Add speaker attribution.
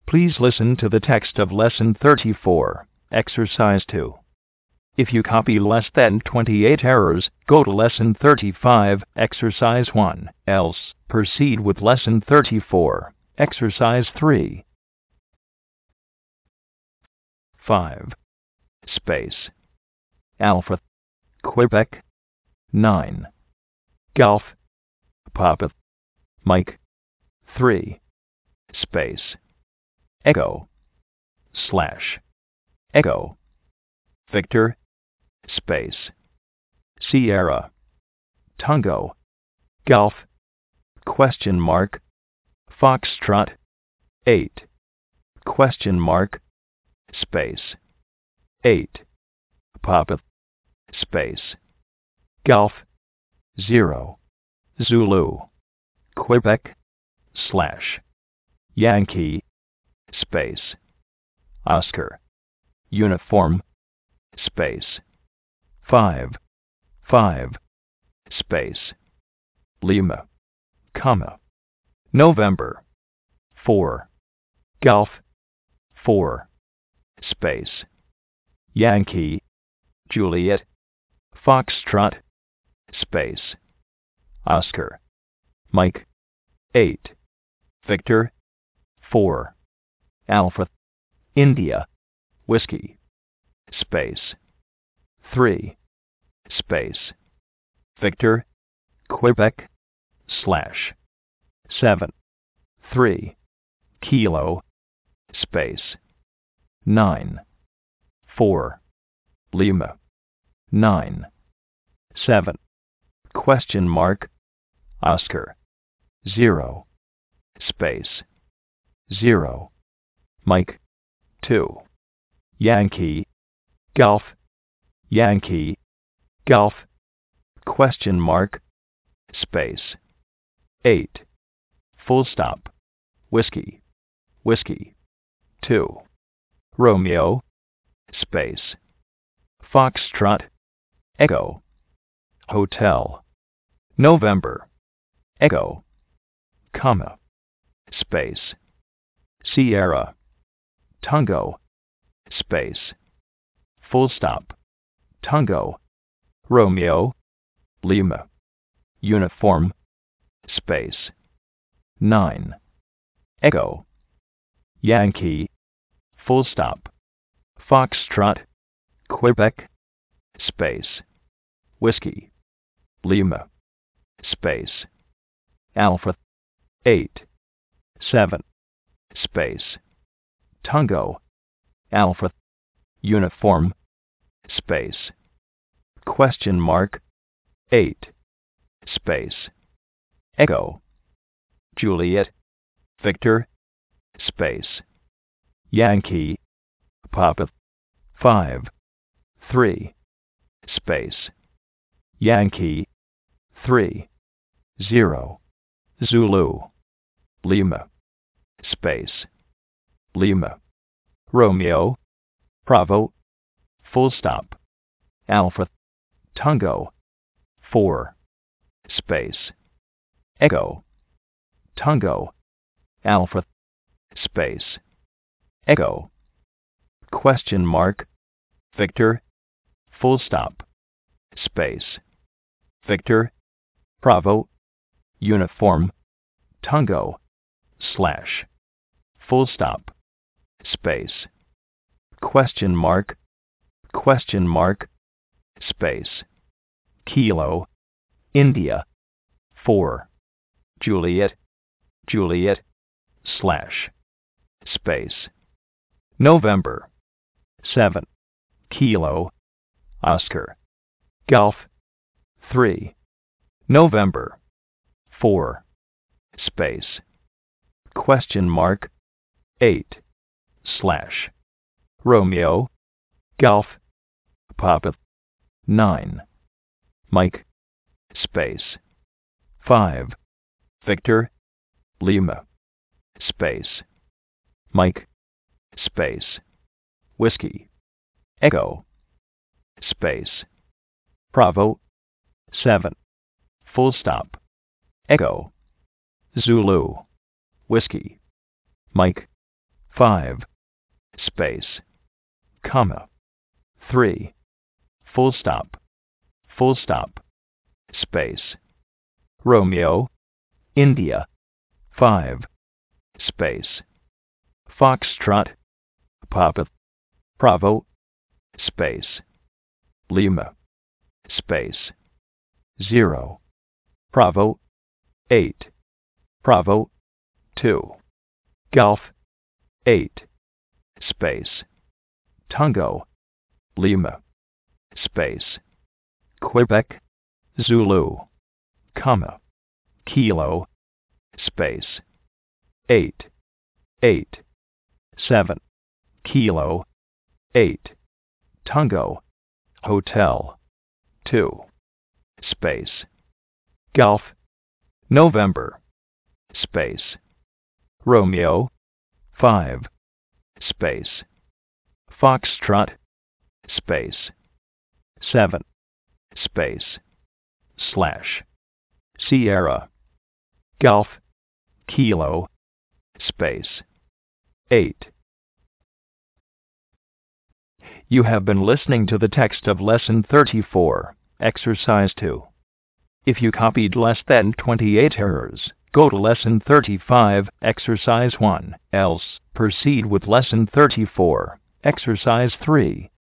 Speaker 1: Please listen to the text of Lesson 34, Exercise 2. If you copy less than 28 errors, go to Lesson 35, Exercise 1. Else, proceed with Lesson 34, Exercise 3. 5. Space. Alpha. Quebec. 9. Golf. Papa. Mike. 3. Space. Echo. Slash. Echo. Victor. Space. Sierra. Tango. Golf. Question mark. Foxtrot. 8. Question mark. Space. 8. Papa. Space. Golf. 0. Zulu. Quebec. Slash. Yankee. Space. Oscar. Uniform. Space. 5. 5. Space. Lima. Comma. November. 4. Golf. 4. Space. Yankee. Juliet. Foxtrot. Space. Oscar. Mike. 8. Victor. 4. Alpha. India. Whiskey. Space. 3. Space. Victor. Quebec. Slash. 7. 3. Kilo. Space. 9. 4. Lima. 9. 7. Question mark. Oscar. 0. Space. 0. Mike. 2. Yankee. Golf. Yankee. Golf. Question mark. Space. 8. Full stop. Whiskey. Whiskey. 2. Romeo. Space. Foxtrot. Echo. Hotel. November. Echo. Comma. Space. Sierra. Tango. Space. Full stop. Tango. Romeo. Lima. Uniform. Space. 9. Echo. Yankee. Full stop. Foxtrot. Quebec. Space. Whiskey. Lima. Space. Alpha. 8. 7. Space. Tango. Alpha. Uniform. Space. Question mark. 8. Space. Echo. Juliet. Victor. Space. Yankee. Papa. 5. 3. Space. Yankee. 3. 0. Zulu. Lima. Space. Lima. Romeo. Bravo. Full stop. Alpha. Tango. 4. Space. Echo. Tango. Alpha. Space. Echo. Question mark. Victor. Full stop. Space. Victor. Bravo. Uniform. Tango. Slash. Full stop. Space. Question mark. Question mark. Space. Kilo. India. 4. Juliet. Juliet. Slash. Space. November. 7. Kilo. Oscar. Golf. 3. November. 4. Space. Question mark. 8. Slash. Romeo. Golf. Papa. 9. Mike. Space. 5. Victor. Lima. Space. Mike. Space. Whiskey. Echo. Space. Bravo. 7. Full stop. Echo. Zulu. Whiskey. Mike. 5, space, comma, 3, full stop, space, Romeo, India, 5, space, Foxtrot, Papa, Bravo, space, Lima, space, 0, Bravo, 8, Bravo, 2, Golf, 8, space, Tango, Lima, space, Quebec, Zulu, comma, Kilo, space, 8, 8, 7, Kilo, 8, Tango, Hotel, 2, space, Golf, November, space, Romeo, 5, space, Foxtrot, space, 7, space, slash, Sierra, Golf, Kilo, space, 8. You have been listening to the text of Lesson 34, Exercise 2. If you copied less than 28 errors, go to Lesson 35, Exercise 1, else proceed with Lesson 34, Exercise 3.